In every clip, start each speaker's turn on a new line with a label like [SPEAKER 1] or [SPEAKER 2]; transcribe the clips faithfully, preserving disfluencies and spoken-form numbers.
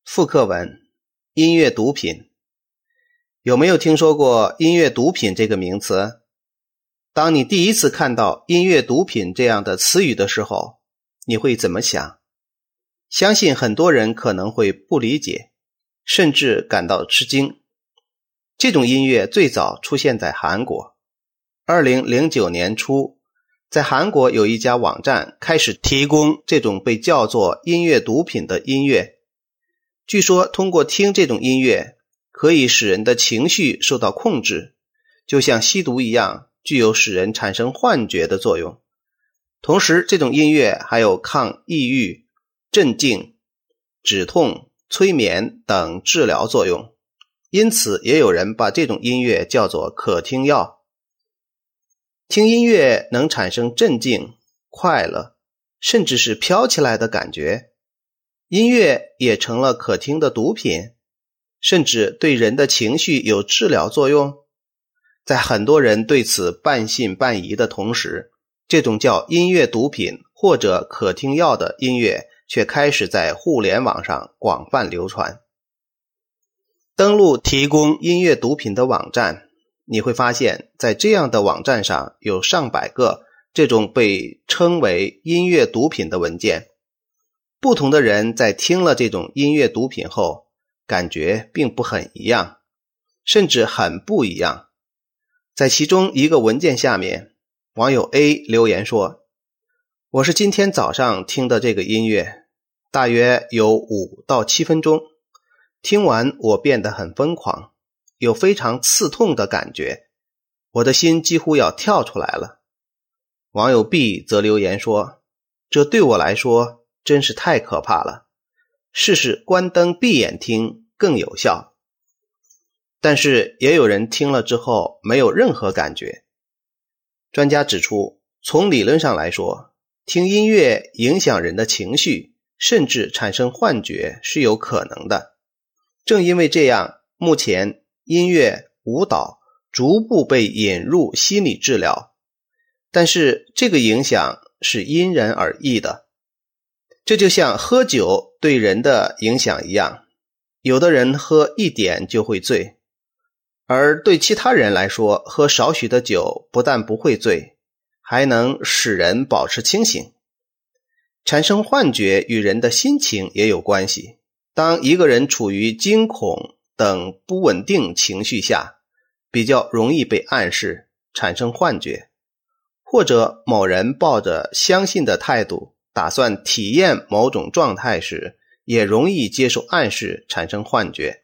[SPEAKER 1] 复课文：音乐毒品。有没有听说过音乐毒品这个名词？当你第一次看到音乐毒品这样的词语的时候，你会怎么想？相信很多人可能会不理解，甚至感到吃惊。这种音乐最早出现在韩国。二零零九年初，在韩国有一家网站开始提供这种被叫做音乐毒品的音乐。据说通过听这种音乐，可以使人的情绪受到控制，就像吸毒一样，具有使人产生幻觉的作用。同时，这种音乐还有抗抑郁、镇静、止痛、催眠等治疗作用，因此也有人把这种音乐叫做可听药。听音乐能产生镇静、快乐，甚至是飘起来的感觉。音乐也成了可听的毒品，甚至对人的情绪有治疗作用。在很多人对此半信半疑的同时，这种叫音乐毒品或者可听药的音乐却开始在互联网上广泛流传。登录提供音乐毒品的网站，你会发现在这样的网站上有上百个这种被称为音乐毒品的文件。不同的人在听了这种音乐毒品后，感觉并不很一样，甚至很不一样。在其中一个文件下面，网友 A 留言说：我是今天早上听的这个音乐，大约有五到七分钟，听完我变得很疯狂，有非常刺痛的感觉，我的心几乎要跳出来了。网友 B 则留言说：这对我来说真是太可怕了，试试关灯闭眼听更有效。但是也有人听了之后没有任何感觉。专家指出，从理论上来说，听音乐影响人的情绪，甚至产生幻觉是有可能的。正因为这样，目前音乐、舞蹈逐步被引入心理治疗，但是这个影响是因人而异的。这就像喝酒对人的影响一样，有的人喝一点就会醉，而对其他人来说，喝少许的酒不但不会醉，还能使人保持清醒。产生幻觉与人的心情也有关系。当一个人处于惊恐等不稳定情绪下，比较容易被暗示，产生幻觉，或者某人抱着相信的态度打算体验某种状态时，也容易接受暗示，产生幻觉。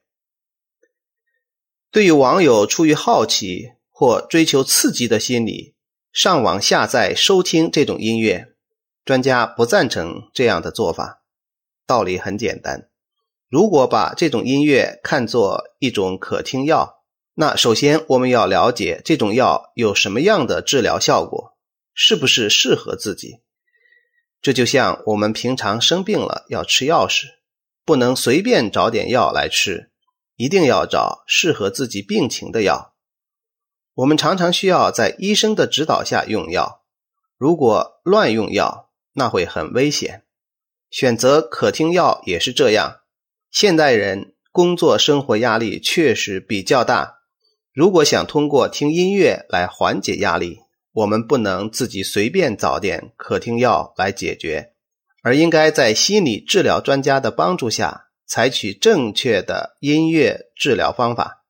[SPEAKER 1] 对于网友出于好奇或追求刺激的心理，上网下载收听这种音乐，专家不赞成这样的做法。道理很简单，如果把这种音乐看作一种可听药，那首先我们要了解这种药有什么样的治疗效果，是不是适合自己。这就像我们平常生病了要吃药时，不能随便找点药来吃，一定要找适合自己病情的药。我们常常需要在医生的指导下用药，如果乱用药，那会很危险。选择可听药也是这样。现代人工作生活压力确实比较大，如果想通过听音乐来缓解压力，我们不能自己随便找点可听药来解决，而应该在心理治疗专家的帮助下，采取正确的音乐治疗方法。